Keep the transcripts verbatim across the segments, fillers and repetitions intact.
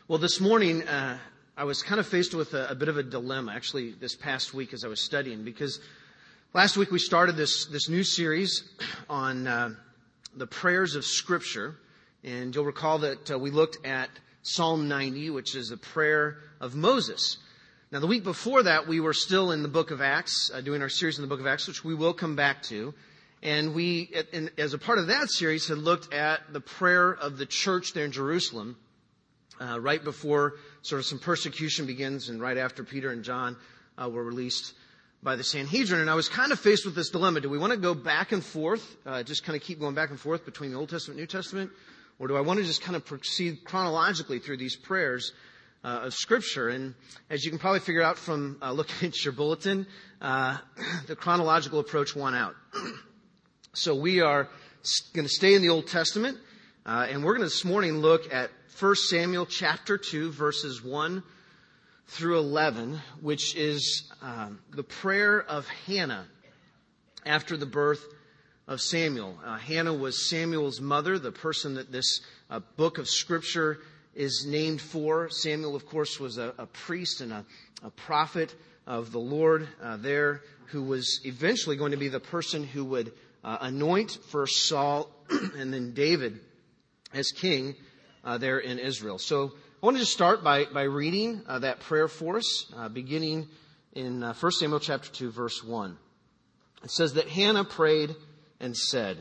Well, this morning, uh, I was kind of faced with a, a bit of a dilemma, actually, this past week as I was studying, because last week we started this, this new series on uh, the prayers of Scripture, and you'll recall that uh, we looked at Psalm ninety, which is a prayer of Moses. Now, the week before that, we were still in the book of Acts, uh, doing our series in the book of Acts, which we will come back to. And we, in, as a part of that series, had looked at the prayer of the church there in Jerusalem, uh, right before sort of some persecution begins and right after Peter and John uh, were released by the Sanhedrin. And I was kind of faced with this dilemma. Do we want to go back and forth, uh, just kind of keep going back and forth between the Old Testament and New Testament? Or do I want to just kind of proceed chronologically through these prayers uh, of Scripture? And as you can probably figure out from uh, looking at your bulletin, uh, the chronological approach won out. So we are going to stay in the Old Testament, uh, and we're going to this morning look at First Samuel chapter two, verses one through eleven, which is um, the prayer of Hannah after the birth of Samuel. Uh, Hannah was Samuel's mother, the person that this uh, book of Scripture is named for. Samuel, of course, was a, a priest and a, a prophet of the Lord uh, there, who was eventually going to be the person who would uh, anoint first Saul and then David as king uh, there in Israel. So I wanted to start by, by reading uh, that prayer for us, uh, beginning in uh, First Samuel chapter two, verse one. It says that Hannah prayed and said,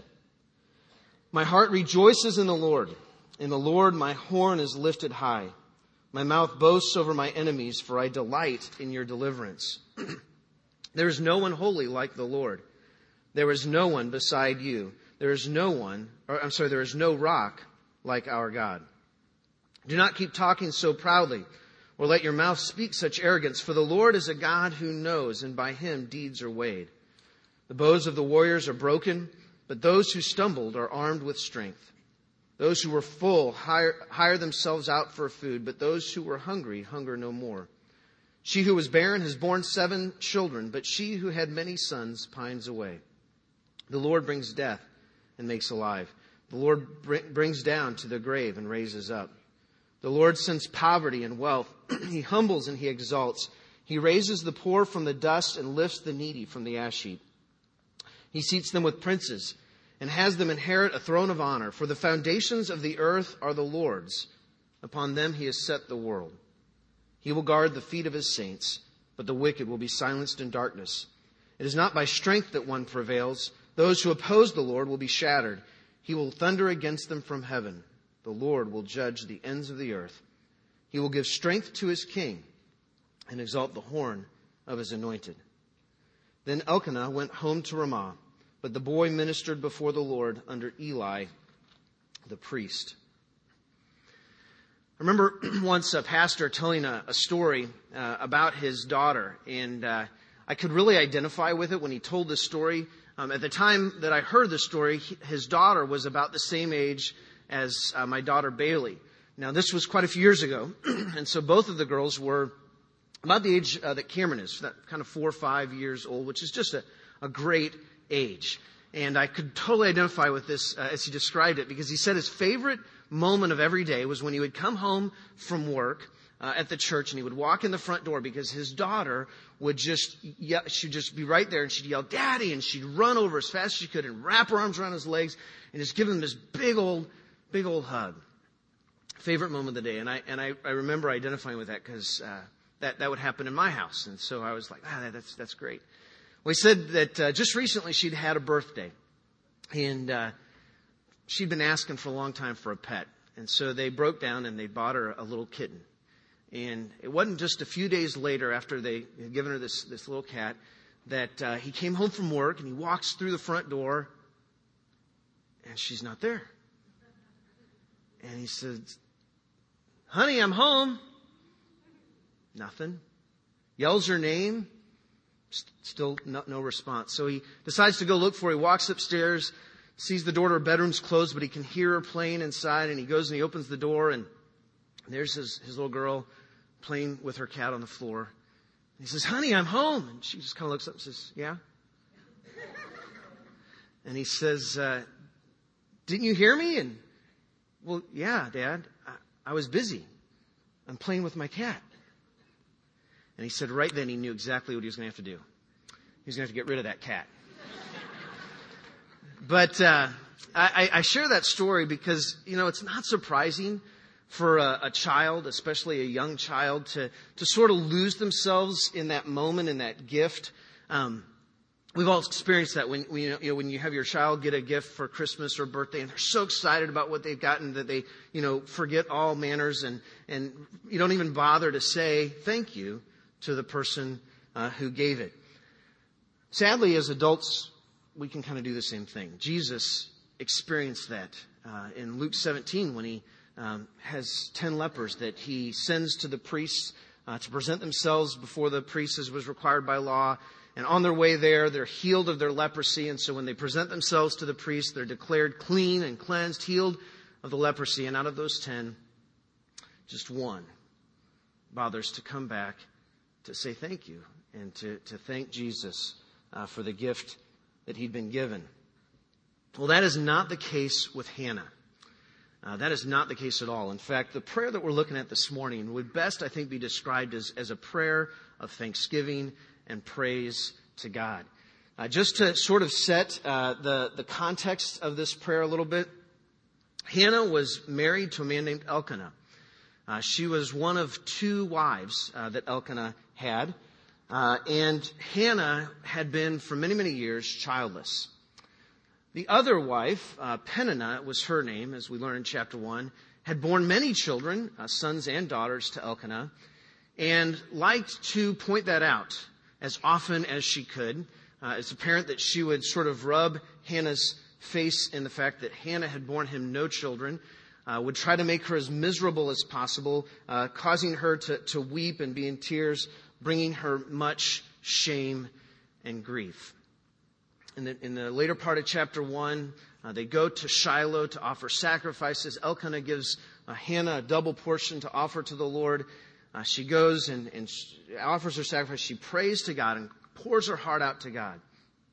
"My heart rejoices in the Lord. In the Lord my horn is lifted high. My mouth boasts over my enemies, for I delight in your deliverance. There is no one holy like the Lord. There is no one beside you. There is no one, or I'm sorry, there is no rock like our God. Do not keep talking so proudly, or let your mouth speak such arrogance, for the Lord is a God who knows, and by him deeds are weighed. The bows of the warriors are broken, but those who stumbled are armed with strength. Those who were full hire, hire themselves out for food, but those who were hungry hunger no more. She who was barren has borne seven children, but she who had many sons pines away. The Lord brings death and makes alive. The Lord br- brings down to the grave and raises up. The Lord sends poverty and wealth. He humbles and he exalts. He raises the poor from the dust and lifts the needy from the ash heap. He seats them with princes and has them inherit a throne of honor. For the foundations of the earth are the Lord's. Upon them he has set the world. He will guard the feet of his saints, but the wicked will be silenced in darkness. It is not by strength that one prevails. Those who oppose the Lord will be shattered. He will thunder against them from heaven. The Lord will judge the ends of the earth. He will give strength to his king and exalt the horn of his anointed." Then Elkanah went home to Ramah, but the boy ministered before the Lord under Eli the priest. I remember once a pastor telling a, a story uh, about his daughter, and uh, I could really identify with it when he told this story. Um, at the time that I heard the story, he, his daughter was about the same age as uh, my daughter Bailey. Now, this was quite a few years ago, and so both of the girls were about the age uh, that Cameron is, that kind of four or five years old, which is just a, a great age. And I could totally identify with this uh, as he described it, because he said his favorite moment of every day was when he would come home from work uh, at the church, and he would walk in the front door, because his daughter would just, yell, she'd just be right there, and she'd yell, "Daddy," and she'd run over as fast as she could and wrap her arms around his legs and just give him this big old, big old hug. Favorite moment of the day. And I, and I, I remember identifying with that, because uh, that, that would happen in my house. And so I was like, ah, that's, that's great. Well, he said that uh, just recently she'd had a birthday, and uh, she'd been asking for a long time for a pet. And so they broke down and they bought her a little kitten. And it wasn't just a few days later, after they had given her this, this little cat, that uh, he came home from work and he walks through the front door, and she's not there. And he says, "Honey, I'm home." Nothing. Yells her name. Still no, no response. So he decides to go look for her. He walks upstairs, sees the door to her bedroom's closed, but he can hear her playing inside. And he goes and he opens the door, and there's his, his little girl playing with her cat on the floor. And he says, "Honey, I'm home." And she just kind of looks up and says, "Yeah." And he says, uh, "Didn't you hear me?" And, "Well, yeah, Dad, I, I was busy." I'm playing with my cat. And he said right then he knew exactly what he was going to have to do. He was going to have to get rid of that cat. But uh, I, I share that story because, you know, it's not surprising for a, a child, especially a young child, to, to sort of lose themselves in that moment, in that gift. Um, we've all experienced that when, when, you know, when you have your child get a gift for Christmas or birthday and they're so excited about what they've gotten that they, you know, forget all manners and, and you don't even bother to say thank you to the person uh, who gave it. Sadly, as adults, we can kind of do the same thing. Jesus experienced that uh, in Luke seventeen when he um, has ten lepers that he sends to the priests uh, to present themselves before the priests as was required by law. And on their way there, they're healed of their leprosy. And so when they present themselves to the priest, they're declared clean and cleansed, healed of the leprosy. And out of those ten, just one bothers to come back to say thank you and to, to thank Jesus uh, for the gift that he'd been given. Well, that is not the case with Hannah. Uh, that is not the case at all. In fact, the prayer that we're looking at this morning would best, I think, be described as, as a prayer of thanksgiving and praise to God. Uh, just to sort of set uh, the, the context of this prayer a little bit, Hannah was married to a man named Elkanah. Uh, she was one of two wives uh, that Elkanah had. Uh, and Hannah had been for many, many years childless. The other wife, uh, Peninnah was her name, as we learn in chapter one, had borne many children, uh, sons and daughters to Elkanah, and liked to point that out as often as she could. Uh, it's apparent that she would sort of rub Hannah's face in the fact that Hannah had borne him no children, uh, would try to make her as miserable as possible, uh, causing her to, to weep and be in tears, bringing her much shame and grief. In the, in the later part of chapter one, uh, they go to Shiloh to offer sacrifices. Elkanah gives uh, Hannah a double portion to offer to the Lord. Uh, she goes and, and offers her sacrifice. She prays to God and pours her heart out to God,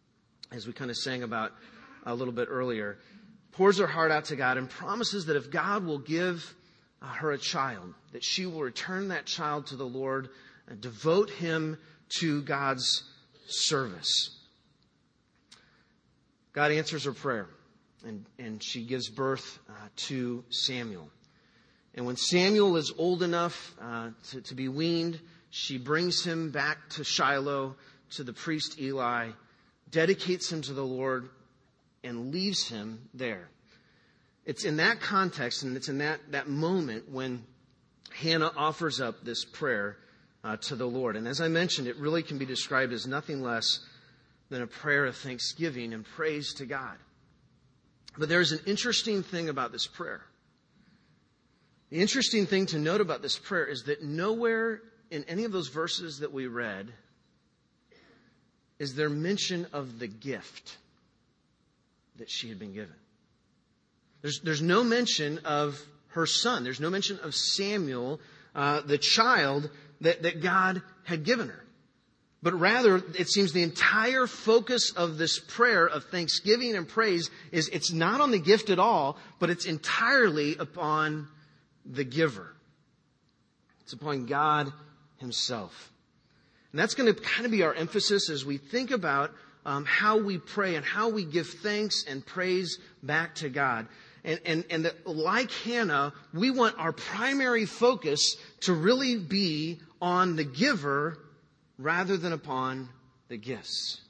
as we kind of sang about a little bit earlier. Pours her heart out to God and promises that if God will give uh, her a child, that she will return that child to the Lord and devote him to God's service. God answers her prayer, and, and she gives birth uh, to Samuel. And when Samuel is old enough uh, to, to be weaned, she brings him back to Shiloh, to the priest Eli, dedicates him to the Lord, and leaves him there. It's in that context, and it's in that, that moment when Hannah offers up this prayer uh, to the Lord. And as I mentioned, it really can be described as nothing less than a prayer of thanksgiving and praise to God. But there's an interesting thing about this prayer. The interesting thing to note about this prayer is that nowhere in any of those verses that we read is there mention of the gift that she had been given. There's, there's no mention of her son. There's no mention of Samuel, uh, the child that, that God had given her. But rather, it seems the entire focus of this prayer of thanksgiving and praise is it's not on the gift at all, but it's entirely upon the giver. It's upon God himself. And that's going to kind of be our emphasis as we think about um, how we pray and how we give thanks and praise back to God. And, and, and that, like Hannah, we want our primary focus to really be on the giver rather than upon the gifts.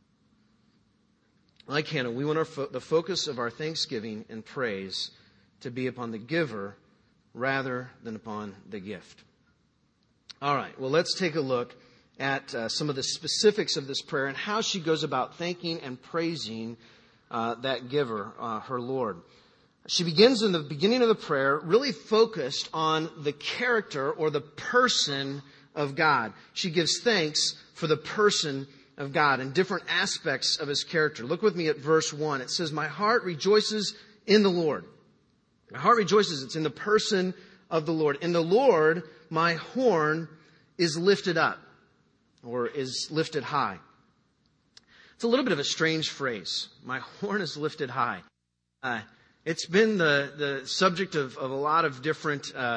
Like Hannah, we want our fo- the focus of our thanksgiving and praise to be upon the giver rather than upon the gift. All right, well, let's take a look at uh, some of the specifics of this prayer and how she goes about thanking and praising uh, that giver, uh, her Lord. She begins in the beginning of the prayer really focused on the character or the person of God. She gives thanks for the person of God and different aspects of his character. Look with me at verse one. It says, "My heart rejoices in the Lord." My heart rejoices. It's in the person of the Lord. In the Lord, my horn is lifted up, or is lifted high. It's a little bit of a strange phrase. My horn is lifted high. Uh, it's been the, the subject of, of a lot of different uh,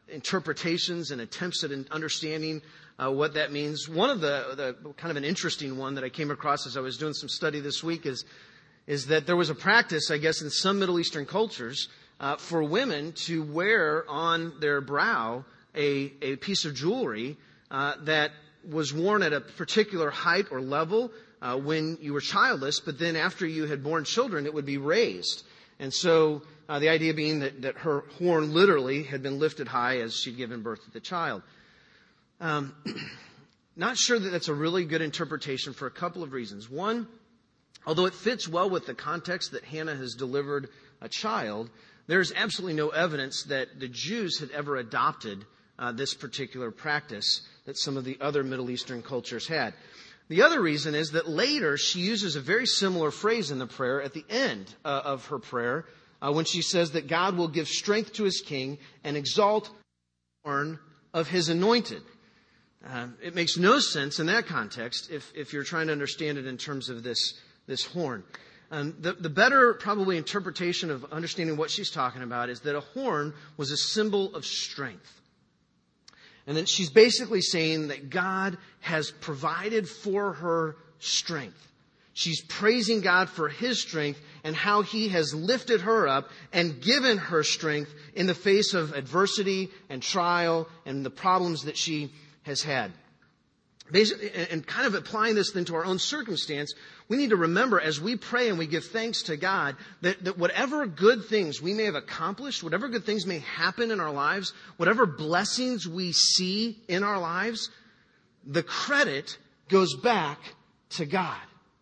interpretations and attempts at understanding uh, what that means. One of the, the kind of an interesting one that I came across as I was doing some study this week is, is that there was a practice, I guess, in some Middle Eastern cultures uh, for women to wear on their brow a, a piece of jewelry uh, that was worn at a particular height or level uh, when you were childless, but then after you had born children, it would be raised. And so uh, the idea being that, that her horn literally had been lifted high as she'd given birth to the child. Um, not sure that that's a really good interpretation for a couple of reasons. One, although it fits well with the context that Hannah has delivered a child, there's absolutely no evidence that the Jews had ever adopted uh, this particular practice that some of the other Middle Eastern cultures had. The other reason is that later she uses a very similar phrase in the prayer at the end uh, of her prayer uh, when she says that God will give strength to his king and exalt the horn of his anointed. Uh, it makes no sense in that context if, if you're trying to understand it in terms of this, this horn. Um, the, the better probably interpretation of understanding what she's talking about is that a horn was a symbol of strength. And that she's basically saying that God has provided for her strength. She's praising God for his strength and how he has lifted her up and given her strength in the face of adversity and trial and the problems that she has had. Basically, and kind of applying this then to our own circumstance, we need to remember as we pray and we give thanks to God that, that whatever good things we may have accomplished, whatever good things may happen in our lives, whatever blessings we see in our lives, the credit goes back to God.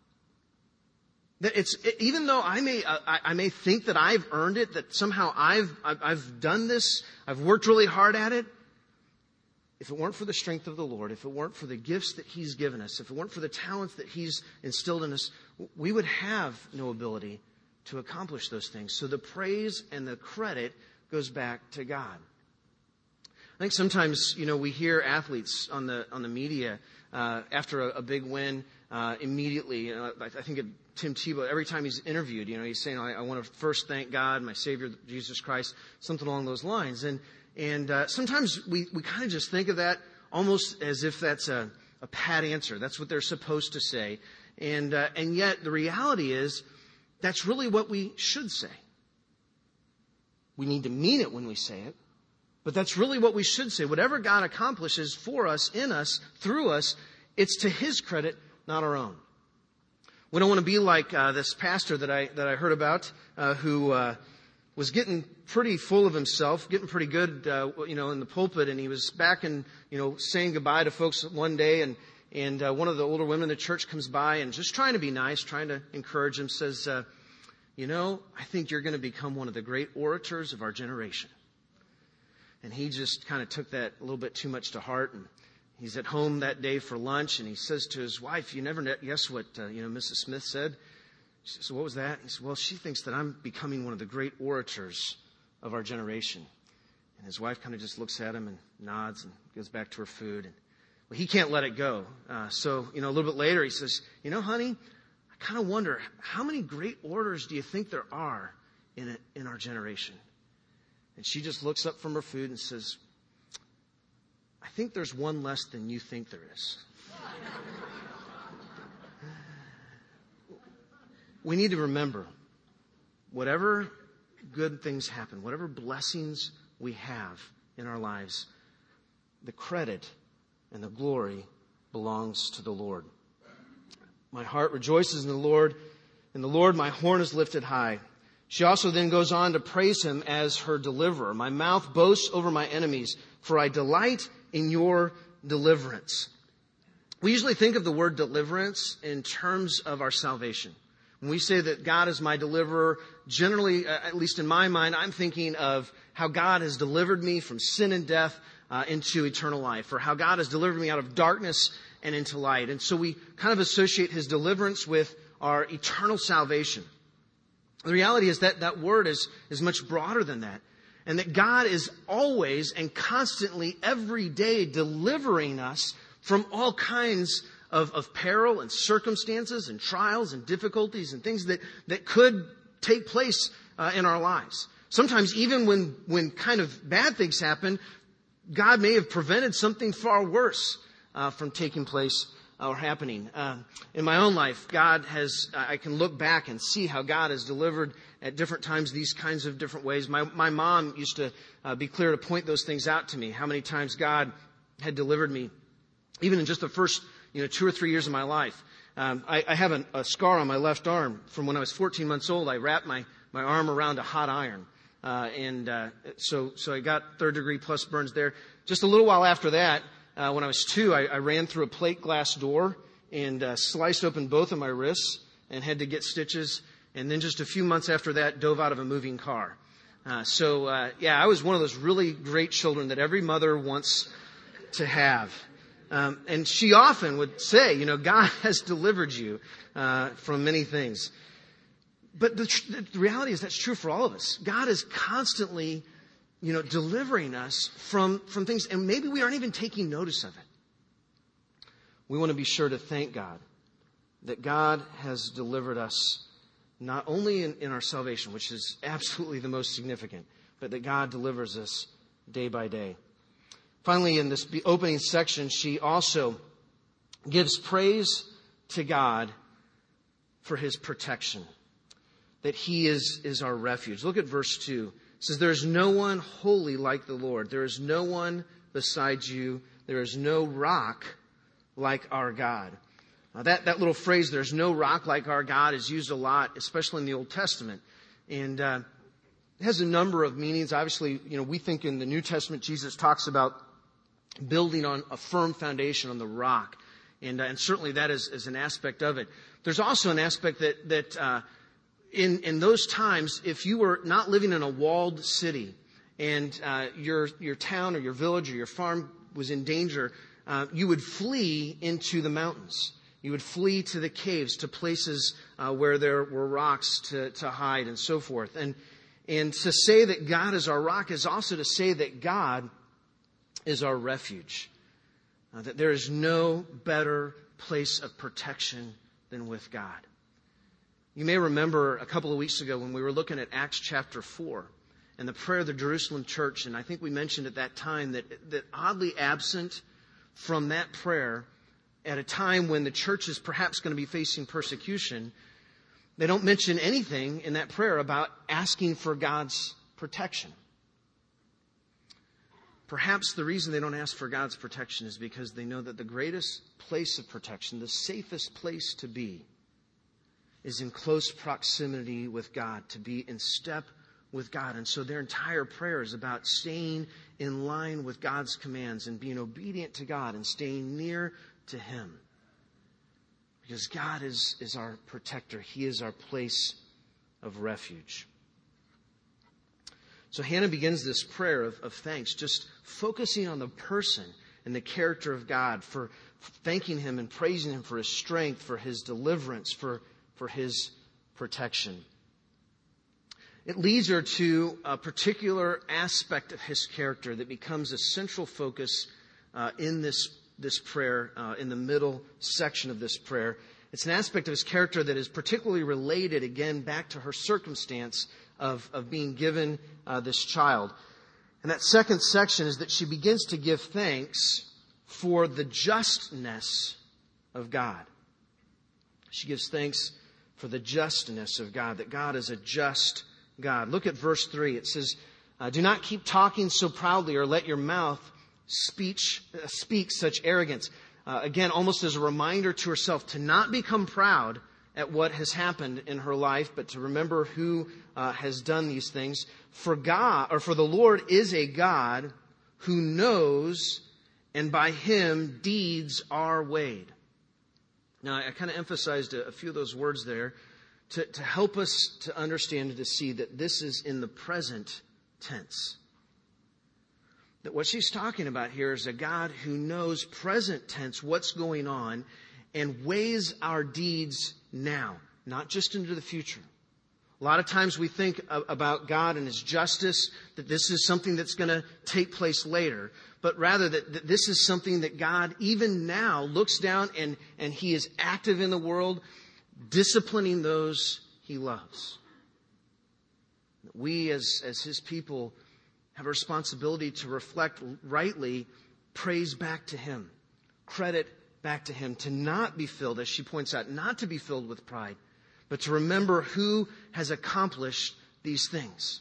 That it's even though I may I, I may think that I've earned it, that somehow I've I've done this, I've worked really hard at it. If it weren't for the strength of the Lord, if it weren't for the gifts that he's given us, if it weren't for the talents that he's instilled in us, we would have no ability to accomplish those things. So the praise and the credit goes back to God. I think sometimes, you know, we hear athletes on the on the media uh, after a, a big win uh, immediately. You know, I, I think of Tim Tebow, every time he's interviewed, you know, he's saying, I, I want to first thank God, my Savior, Jesus Christ, something along those lines. And And uh, sometimes we, we kind of just think of that almost as if that's a, a pat answer. That's what they're supposed to say. And uh, and yet the reality is that's really what we should say. We need to mean it when we say it. But that's really what we should say. Whatever God accomplishes for us, in us, through us, it's to his credit, not our own. We don't want to be like uh, this pastor that I that I heard about uh, who... Uh, was getting pretty full of himself, getting pretty good, uh, you know, in the pulpit. And he was back and, you know, saying goodbye to folks one day. And, and uh, one of the older women in the church comes by and just trying to be nice, trying to encourage him, says, uh, you know, I think you're going to become one of the great orators of our generation. And he just kind of took that a little bit too much to heart. And he's at home that day for lunch. And he says to his wife, you never guess what, uh, you know, Missus Smith said. She said, what was that? He said, well, she thinks that I'm becoming one of the great orators of our generation. And his wife kind of just looks at him and nods and goes back to her food. And well, he can't let it go. Uh, so, you know, a little bit later, he says, you know, honey, I kind of wonder, how many great orators do you think there are in it, in our generation? And she just looks up from her food and says, I think there's one less than you think there is. We need to remember, whatever good things happen, whatever blessings we have in our lives, the credit and the glory belongs to the Lord. My heart rejoices in the Lord. In the Lord, my horn is lifted high. She also then goes on to praise him as her deliverer. My mouth boasts over my enemies, for I delight in your deliverance. We usually think of the word deliverance in terms of our salvation. When we say that God is my deliverer, generally, uh, at least in my mind, I'm thinking of how God has delivered me from sin and death uh, into eternal life, or how God has delivered me out of darkness and into light. And so we kind of associate his deliverance with our eternal salvation. The reality is that that word is, is much broader than that. And that God is always and constantly, every day, delivering us from all kinds of Of, of peril and circumstances and trials and difficulties and things that, that could take place uh, in our lives. Sometimes even when, when kind of bad things happen, God may have prevented something far worse uh, from taking place or happening. Uh, in my own life, God has, I can look back and see how God has delivered at different times these kinds of different ways. My, my mom used to uh, be clear to point those things out to me, how many times God had delivered me, even in just the first, you know, two or three years of my life. Um, I, I have a, a scar on my left arm from when I was fourteen months old. I wrapped my, my arm around a hot iron. Uh, and uh, so, so I got third degree plus burns there. Just a little while after that, Uh, when I was two, I, I ran through a plate glass door and uh, sliced open both of my wrists and had to get stitches. And then just a few months after that, dove out of a moving car. Uh, so, uh, yeah, I was one of those really great children that every mother wants to have. Um, and she often would say, you know, God has delivered you uh, from many things. But the, tr- the reality is that's true for all of us. God is constantly you know, delivering us from, from things, and maybe we aren't even taking notice of it. We want to be sure to thank God that God has delivered us not only in, in our salvation, which is absolutely the most significant, but that God delivers us day by day. Finally, in this opening section, she also gives praise to God for his protection, that he is, is our refuge. Look at verse two. It says, there is no one holy like the Lord. There is no one besides you. There is no rock like our God. Now that, that little phrase, there's no rock like our God, is used a lot, especially in the Old Testament. And uh, it has a number of meanings. Obviously, you know, we think in the New Testament, Jesus talks about building on a firm foundation on the rock. And, uh, and certainly that is, is an aspect of it. There's also an aspect that, that uh, In, in those times, if you were not living in a walled city and uh, your your town or your village or your farm was in danger, uh, you would flee into the mountains. You would flee to the caves, to places uh, where there were rocks to, to hide and so forth. And, and to say that God is our rock is also to say that God is our refuge. Uh, that there is no better place of protection than with God. You may remember a couple of weeks ago when we were looking at Acts chapter four and the prayer of the Jerusalem church. And I think we mentioned at that time that, that oddly absent from that prayer at a time when the church is perhaps going to be facing persecution, they don't mention anything in that prayer about asking for God's protection. Perhaps the reason they don't ask for God's protection is because they know that the greatest place of protection, the safest place to be, is in close proximity with God, to be in step with God. And so their entire prayer is about staying in line with God's commands and being obedient to God and staying near to him. Because God is, is our protector. He is our place of refuge. So Hannah begins this prayer of, of thanks, just focusing on the person and the character of God, for thanking him and praising him for his strength, for his deliverance, for for his protection. It leads her to a particular aspect of his character that becomes a central focus uh, in this, this prayer, uh, in the middle section of this prayer. It's an aspect of his character that is particularly related, again, back to her circumstance of, of being given uh, this child. And that second section is that she begins to give thanks for the justness of God. She gives thanks for the justness of God, that God is a just God. Look at verse three. It says, uh, do not keep talking so proudly or let your mouth speech, uh, speak such arrogance. Uh, again, almost as a reminder to herself to not become proud at what has happened in her life, but to remember who uh, has done these things. For God, or for the Lord is a God who knows, and by him deeds are weighed. Now, I kind of emphasized a, a few of those words there to, to help us to understand and to see that this is in the present tense. That what she's talking about here is a God who knows present tense what's going on and weighs our deeds now, not just into the future. A lot of times we think about God and his justice, that this is something that's going to take place later. But rather that, that this is something that God, even now, looks down and, and he is active in the world, disciplining those he loves. We, as, as his people, have a responsibility to reflect rightly praise back to Him, credit back to Him, to not be filled, as she points out, not to be filled with pride, but to remember who has accomplished these things.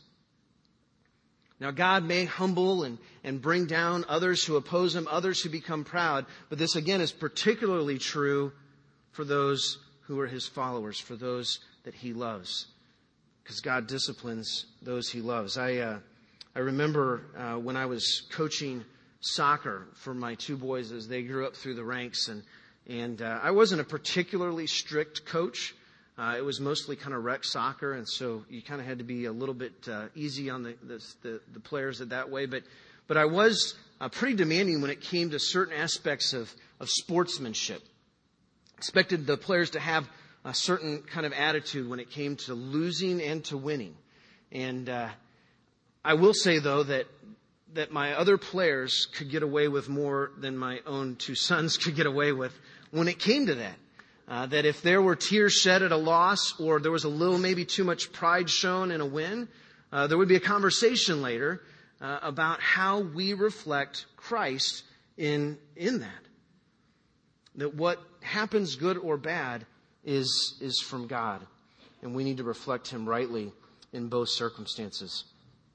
Now, God may humble and, and bring down others who oppose Him, others who become proud, but this again is particularly true for those who are His followers, for those that He loves, because God disciplines those He loves. I uh, I remember uh, when I was coaching soccer for my two boys as they grew up through the ranks, and and uh, I wasn't a particularly strict coach. Uh, it was mostly kind of rec soccer, and so you kind of had to be a little bit uh, easy on the, the the the players in that way. But but I was uh, pretty demanding when it came to certain aspects of of sportsmanship. Expected the players to have a certain kind of attitude when it came to losing and to winning. And uh, I will say, though, that that my other players could get away with more than my own two sons could get away with when it came to that. Uh, that if there were tears shed at a loss, or there was a little maybe too much pride shown in a win, uh, there would be a conversation later uh, about how we reflect Christ in in that. That what happens, good or bad, is is from God, and we need to reflect Him rightly in both circumstances.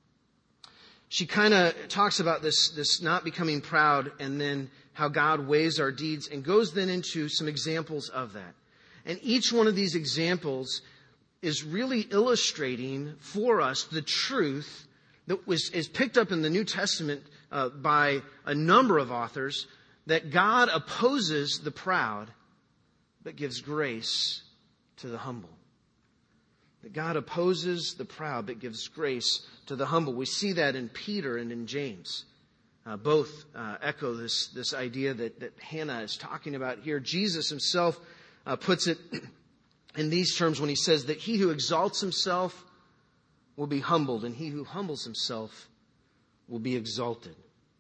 She kind of talks about this this not becoming proud, and then how God weighs our deeds, and goes then into some examples of that. And each one of these examples is really illustrating for us the truth that was is picked up in the New Testament uh, by a number of authors, that God opposes the proud, but gives grace to the humble. That God opposes the proud, but gives grace to the humble. We see that in Peter and in James. Uh, both uh, echo this, this idea that, that Hannah is talking about here. Jesus Himself uh, puts it in these terms when He says that he who exalts himself will be humbled, and he who humbles himself will be exalted.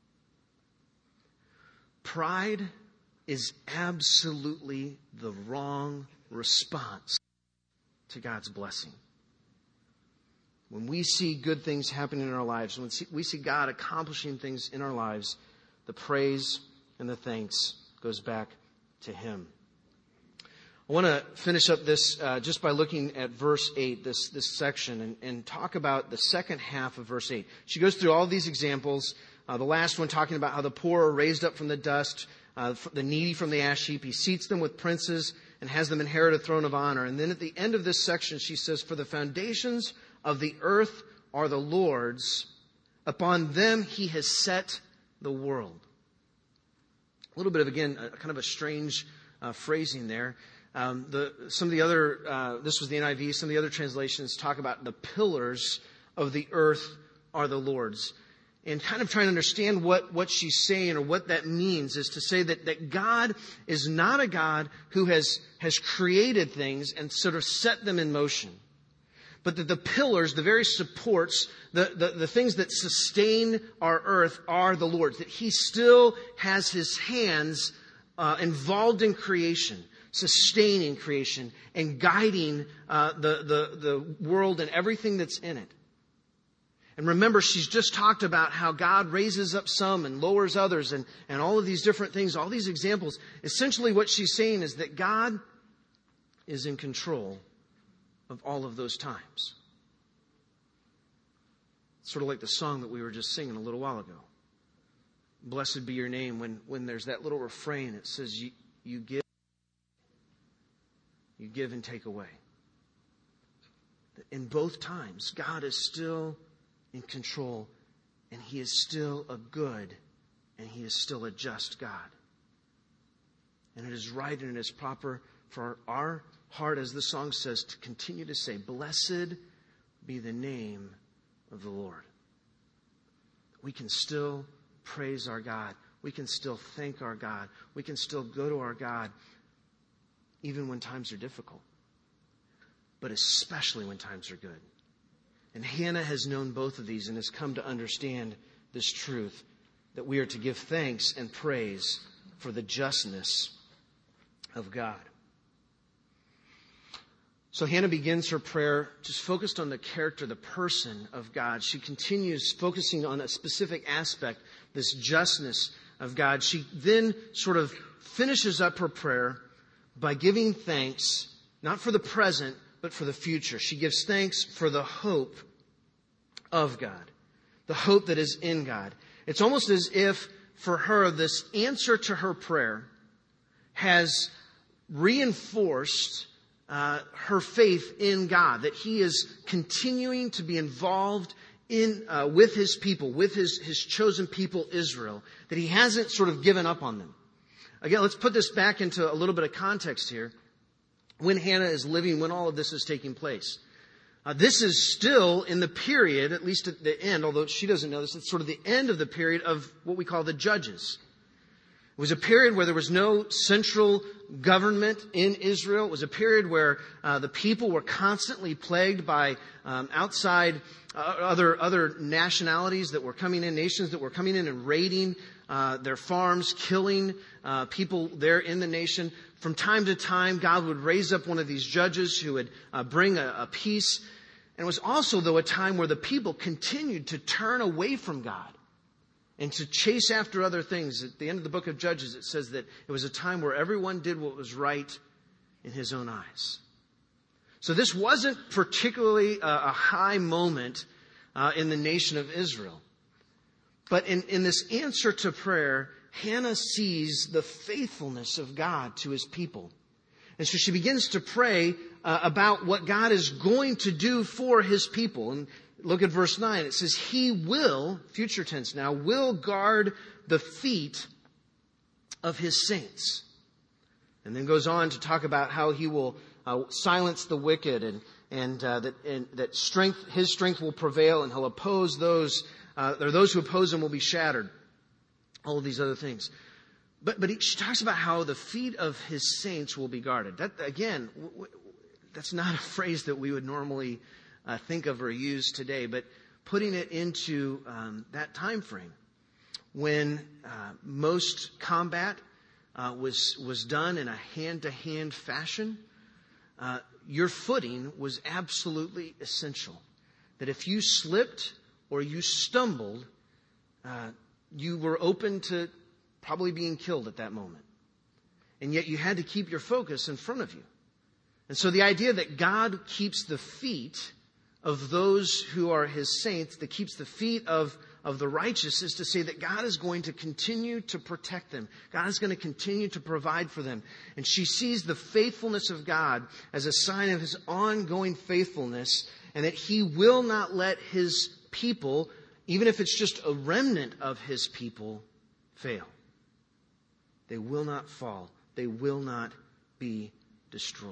Pride is absolutely the wrong response to God's blessing. When we see good things happening in our lives, when we see God accomplishing things in our lives, the praise and the thanks goes back to Him. I want to finish up this uh, just by looking at verse eight, this, this section, and, and talk about the second half of verse eight. She goes through all these examples. Uh, the last one talking about how the poor are raised up from the dust, uh, the needy from the ash heap. He seats them with princes and has them inherit a throne of honor. And then at the end of this section, she says, "For the foundations of the earth are the Lord's. Upon them He has set the world." A little bit of, again, a, kind of a strange uh, phrasing there. Um, the, some of the other, uh, this was the N I V, some of the other translations talk about the pillars of the earth are the Lord's. And kind of trying to understand what, what she's saying or what that means is to say that, that God is not a God who has, has created things and sort of set them in motion. But that the pillars, the very supports, the, the, the things that sustain our earth are the Lord's. That He still has His hands uh, involved in creation, sustaining creation, and guiding uh, the, the, the world and everything that's in it. And remember, she's just talked about how God raises up some and lowers others, and, and all of these different things, all these examples. Essentially what she's saying is that God is in control of all of those times. Sort of like the song that we were just singing a little while ago. Blessed be your name. When, when there's that little refrain, it says, you, you give, you give and take away. In both times, God is still in control, and He is still a good, and He is still a just God. And it is right and it is proper for our heart, as the song says, to continue to say, "Blessed be the name of the Lord." We can still praise our God. We can still thank our God. We can still go to our God even when times are difficult, but especially when times are good. And Hannah has known both of these and has come to understand this truth, that we are to give thanks and praise for the justness of God. So Hannah begins her prayer just focused on the character, the person of God. She continues focusing on a specific aspect, this justness of God. She then sort of finishes up her prayer by giving thanks, not for the present, but for the future. She gives thanks for the hope of God, the hope that is in God. It's almost as if for her, this answer to her prayer has reinforced uh, her faith in God, that He is continuing to be involved in uh, with His people, with His, His chosen people, Israel, that He hasn't sort of given up on them. Again, let's put this back into a little bit of context here. When Hannah is living, when all of this is taking place. Uh, this is still in the period, at least at the end, although she doesn't know this, it's sort of the end of the period of what we call the Judges. It was a period where there was no central government in Israel. It was a period where uh, the people were constantly plagued by um, outside uh, other other nationalities that were coming in, nations that were coming in and raiding uh, their farms, killing uh, people there in the nation. From time to time, God would raise up one of these judges who would uh, bring a, a peace. And it was also, though, a time where the people continued to turn away from God and to chase after other things. At the end of the book of Judges, it says that it was a time where everyone did what was right in his own eyes. So this wasn't particularly a, a high moment uh, in the nation of Israel. But in, in this answer to prayer, Hannah sees the faithfulness of God to His people. And so she begins to pray uh, about what God is going to do for His people. And look at verse nine. It says, He will, future tense now, will guard the feet of His saints. And then goes on to talk about how He will uh, silence the wicked and, and, uh, that, and that strength, His strength will prevail, and He'll oppose those, uh, or those who oppose Him will be shattered. All of these other things. But but he, she talks about how the feet of His saints will be guarded. That, again, w- w- that's not a phrase that we would normally uh, think of or use today, but putting it into um, that time frame when uh, most combat uh, was, was done in a hand-to-hand fashion, uh, your footing was absolutely essential. That if you slipped or you stumbled, uh, you were open to probably being killed at that moment. And yet you had to keep your focus in front of you. And so the idea that God keeps the feet of those who are His saints, that keeps the feet of, of the righteous, is to say that God is going to continue to protect them. God is going to continue to provide for them. And she sees the faithfulness of God as a sign of His ongoing faithfulness, and that He will not let His people, even if it's just a remnant of His people, fail. They will not fall. They will not be destroyed.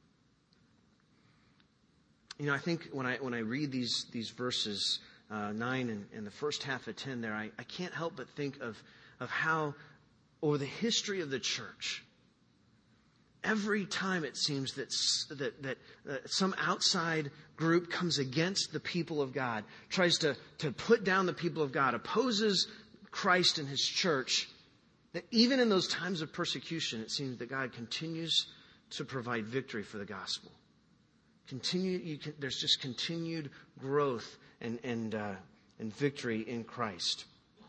You know, I think when I when I read these these verses uh, nine and, and the first half of ten there, I, I can't help but think of of how over the history of the church, every time it seems that that that uh, some outside group comes against the people of God, tries to to put down the people of God, opposes Christ and His church, that even in those times of persecution, it seems that God continues to provide victory for the gospel. Continue, you can, there's just continued growth and and uh, and victory in Christ.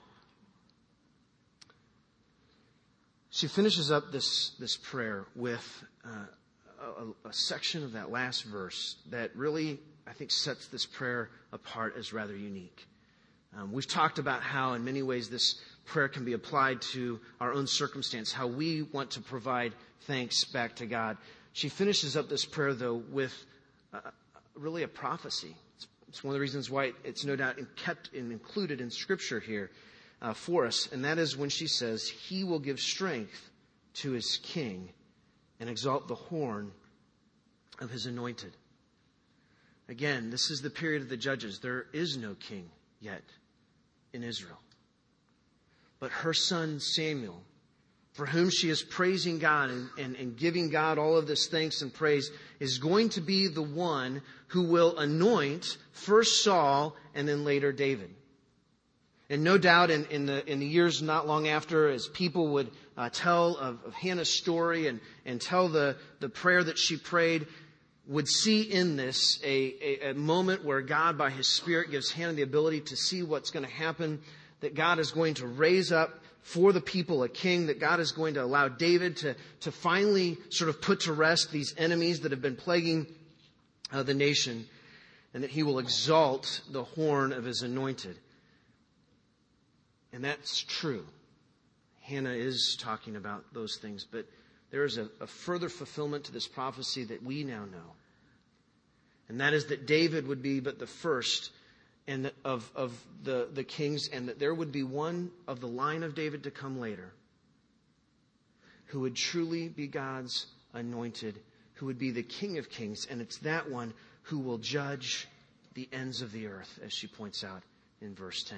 She finishes up this this prayer with uh, a, a section of that last verse that really, I think, sets this prayer apart as rather unique. Um, we've talked about how, in many ways, this prayer can be applied to our own circumstance, how we want to provide thanks back to God. She finishes up this prayer, though, with uh, really a prophecy. It's, it's one of the reasons why it's no doubt kept and included in Scripture here uh, for us, and that is when she says, He will give strength to His king and exalt the horn of His anointed. Again, this is the period of the judges. There is no king yet in Israel. But her son Samuel, for whom she is praising God and, and, and giving God all of this thanks and praise, is going to be the one who will anoint first Saul and then later David. And no doubt in, in the in the years not long after, as people would uh, tell of, of Hannah's story and, and tell the, the prayer that she prayed, would see in this a, a, a moment where God, by His Spirit, gives Hannah the ability to see what's going to happen, that God is going to raise up for the people a king, that God is going to allow David to, to finally sort of put to rest these enemies that have been plaguing uh, the nation, and that He will exalt the horn of His anointed. And that's true. Hannah is talking about those things, but there is a, a further fulfillment to this prophecy that we now know. And that is that David would be but the first and of, of the, the kings, and that there would be one of the line of David to come later who would truly be God's anointed, who would be the King of Kings. And it's that one who will judge the ends of the earth, as she points out in verse ten.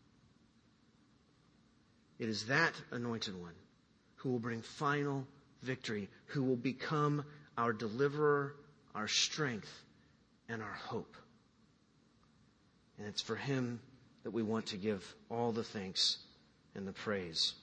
It is that anointed one who will bring final victory, who will become our deliverer, our strength, and our hope. And it's for Him that we want to give all the thanks and the praise.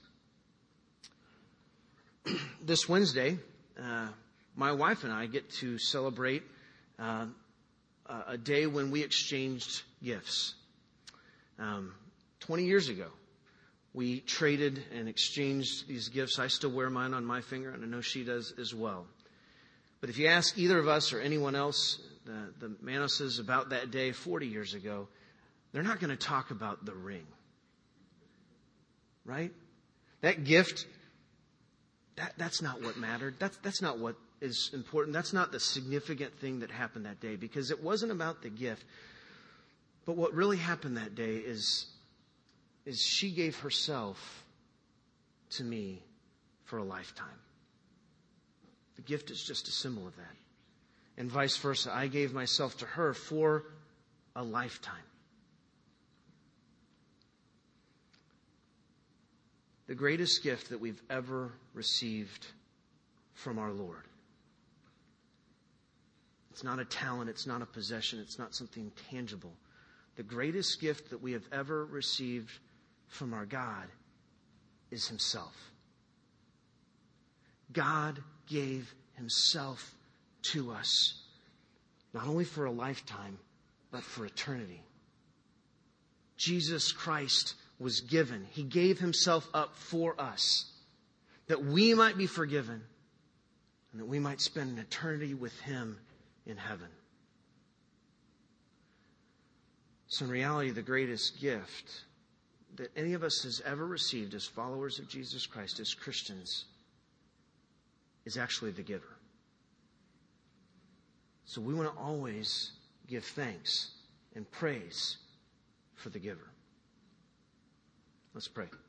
This Wednesday, uh, my wife and I get to celebrate uh, a day when we exchanged gifts. Um, twenty years ago, we traded and exchanged these gifts. I still wear mine on my finger, and I know she does as well. But if you ask either of us or anyone else, the, the Manoses, about that day forty years ago, they're not going to talk about the ring. Right? That gift, that, that's not what mattered. That's, that's not what is important. That's not the significant thing that happened that day, because it wasn't about the gift. But what really happened that day is, is she gave herself to me for a lifetime. The gift is just a symbol of that. And vice versa. I gave myself to her for a lifetime. The greatest gift that we've ever received from our Lord. It's not a talent, it's not a possession, it's not something tangible. The greatest gift that we have ever received from our God is Himself. God gave Himself to us, not only for a lifetime, but for eternity. Jesus Christ was given. He gave Himself up for us, that we might be forgiven and that we might spend an eternity with Him in heaven. So in reality, the greatest gift that any of us has ever received as followers of Jesus Christ, as Christians, is actually the giver. So we want to always give thanks and praise for the giver. Let's pray.